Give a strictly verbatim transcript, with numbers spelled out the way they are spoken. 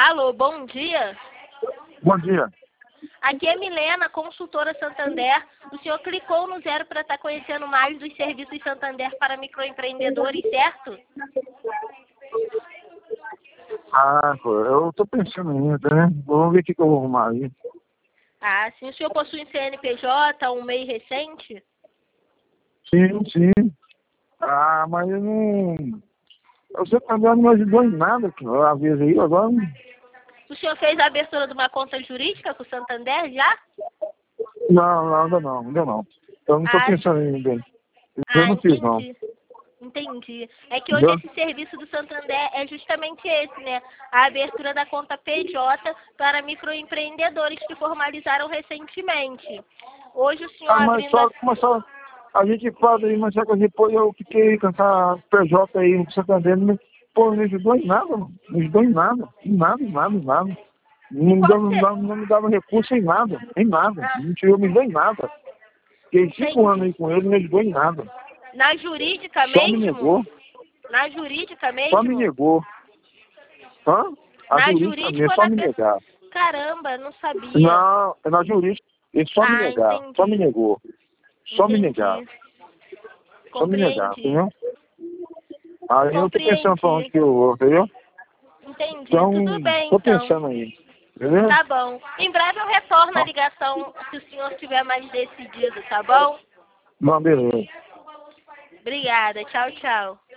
Alô, bom dia. Bom dia. Aqui é Milena, consultora Santander. O senhor clicou no zero para estar conhecendo mais dos serviços Santander para microempreendedores, certo? Ah, pô, eu tô pensando ainda, né? Vamos ver o que, que eu vou arrumar aí. Ah, sim. O senhor possui C N P J, um M E I recente? Sim, sim. Ah, mas eu não... O Santander não me ajudou em nada, a vez aí, agora... O senhor fez a abertura de uma conta jurídica com o Santander já? Não, não, ainda não, ainda não. Eu não tô Ah, pensando ainda. Eu ah, não fiz, não. entendi. Entendi. É que hoje Entendeu? esse serviço do Santander é justamente esse, né? A abertura da conta P J para microempreendedores que formalizaram recentemente. Hoje o senhor Ah, mas abrindo só, a... mas só... A gente fala aí, mas só que depois eu fiquei com essa P J aí no Santander, não, pô, não me ajudou em nada, mano. Não me ajudou em nada. Em nada, em nada, em nada. Não E me qual dava, não ser... dava- não me dava recurso em nada, em nada. Ah, Não tirou, me deu em nada. Fiquei cinco anos entendi. aí com ele, não me ajudou em nada. Na jurídica Só me mesmo? negou, Na jurídica só me mesmo? negou. Hã? A Na jurídica jurídica mesmo, ou só na me pessoa? negar. Caramba, não sabia. Não, é na jurídica, ele só me Ah, negar, só me entendi. negou. Só me negar, Entendi. só me negar, Compreendi. entendeu? Aí eu tô pensando pra onde Compreendi. que eu vou, entendeu? Entendi. Então, Tudo bem, tô então. pensando aí, entendeu? Tá bom. Em breve eu retorno a Ó, ligação se o senhor estiver mais decidido, tá bom? não, beleza. Obrigada. Tchau, tchau.